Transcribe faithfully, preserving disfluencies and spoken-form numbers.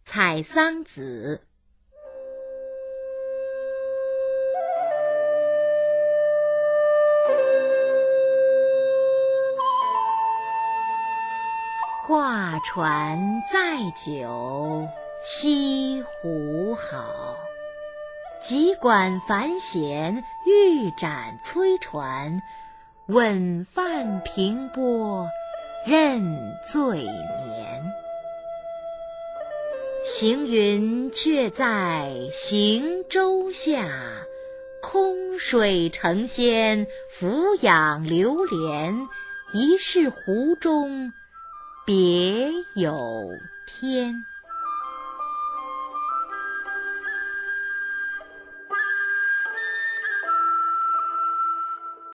采桑子。画船载酒，西湖好。急管繁弦，欲展催船。问泛平波，任醉眠。行云却在行舟下，空水成仙，俯仰流连。疑是湖中别有天。